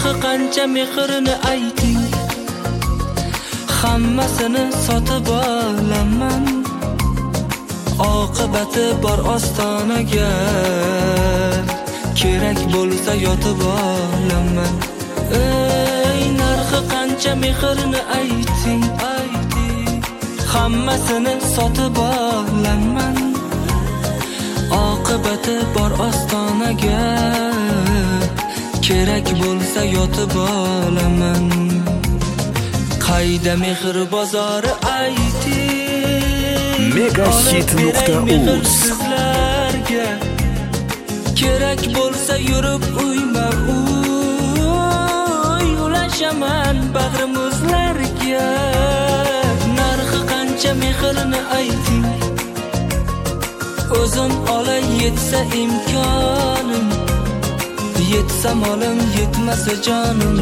narxi qancha mehrini ayting, hammasini sotib olaman. Oqibati bor ostonaga, kerak bo'lsa yotib olaman. Ey narxi qancha mehrini ayting, hammasini sotib olaman. Oqibati bor ostonaga, kerak bo'lsa yotib olaman. Qayda mehr bozori ayting, megahit.uz. Kerak bo'lsa yurib uyma uy, ulashaman bag'rimizlarga. Narxi qancha mehrini ayting, o'zim olay yetsa imkonim, yetsa molim yetmasa jonim.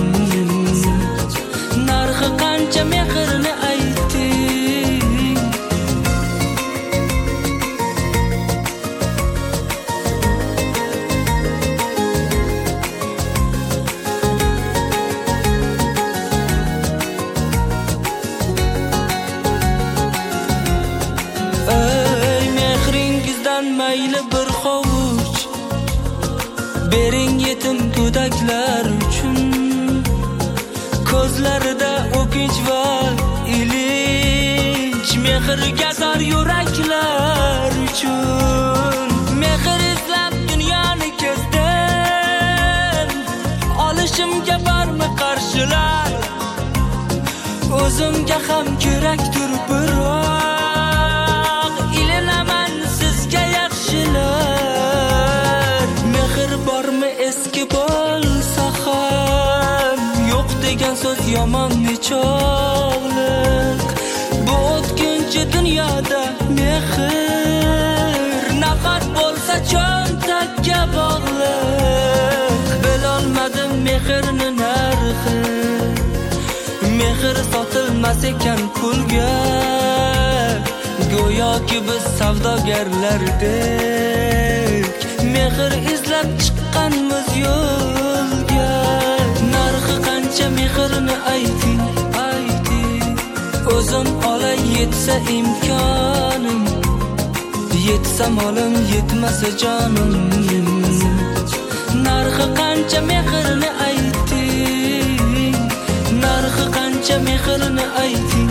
Narxi qancha mehrini ayting. Ey mehringizdan mayli bir hovuch bering yetim go'daklar uchun. Ko'zlarida o'kinch va ilinj, mehrga zor yuraklar uchun. Mehr izlab dunyoni kezdim, olishimga bormi qarshilar? O'zimga ham kerakdir biroq, ilinaman sizga yaxshilar. Mehr bormi eski bo'lsa ham, yo'q degan so'z yomon nechog'liq. Bu o'tkinchi dunyoda mehr nafat bo'lsa cho'ntakka bog'liq. Bilolmadim mehrni narxi, mehr sotilmas ekan pulga. Go'yoki biz savdogarlardek, mehr izlab chiqqanmiz yo'lga. Narxi qancha mehrini ayting, o'zim olay yetsa imkonim, yetsa molim yetmasa jonim. Narxi qancha mehrini ayting, narxi qancha mehrini ayting,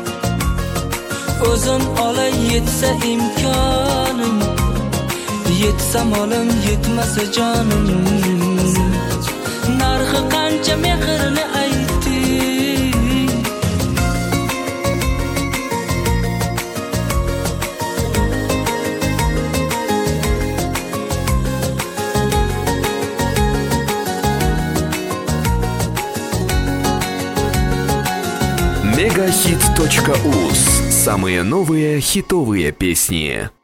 o'zim olay yetsa imkonim, yetsa molim yetmasa jonim. Narxi qancha mehrini ayting. megahit.uz. Самые новые хитовые песни.